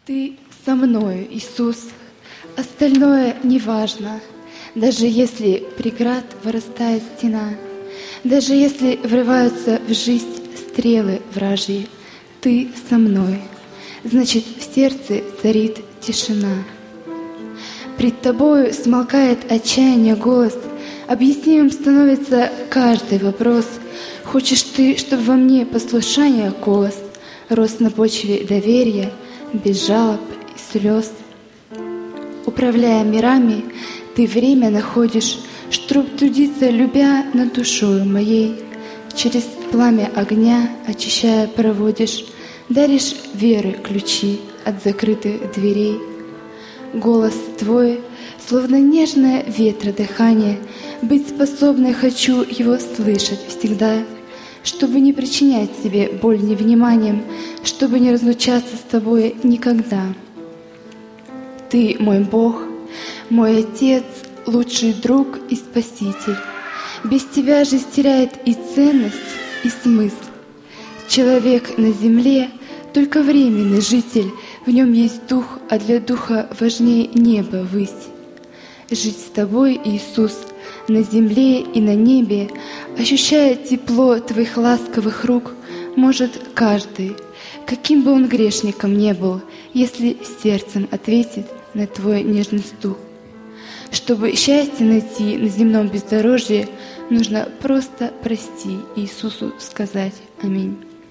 Ты со мною, Иисус, остальное не важно. Даже если преград вырастает стена, даже если врываются в жизнь стрелы вражьи, Ты со мной, значит, в сердце царит тишина. Пред Тобою смолкает отчаяние голос, объяснимым становится каждый вопрос. Хочешь Ты, чтобы во мне послушание колос рос на почве доверия, без жалоб и слез. Управляя мирами, Ты время находишь, чтоб трудиться, любя над душою моей. Через пламя огня, очищая, проводишь, даришь веры ключи от закрытых дверей. Голос Твой, словно нежное ветра дыхание, быть способной хочу его слышать всегда, чтобы не причинять себе боль невниманием, чтобы не разлучаться с Тобой никогда. Ты мой Бог, мой Отец, лучший друг и Спаситель. Без Тебя жизнь теряет и ценность, и смысл. Человек на земле — только временный житель, в нем есть дух, а для духа важнее небо высь. Жить с Тобой, Иисус, на земле и на небе, ощущая тепло Твоих ласковых рук, может каждый, каким бы он грешником не был, если сердцем ответит на Твой нежный стук. Чтобы счастье найти на земном бездорожье, нужно просто прости, Иисусу сказать аминь.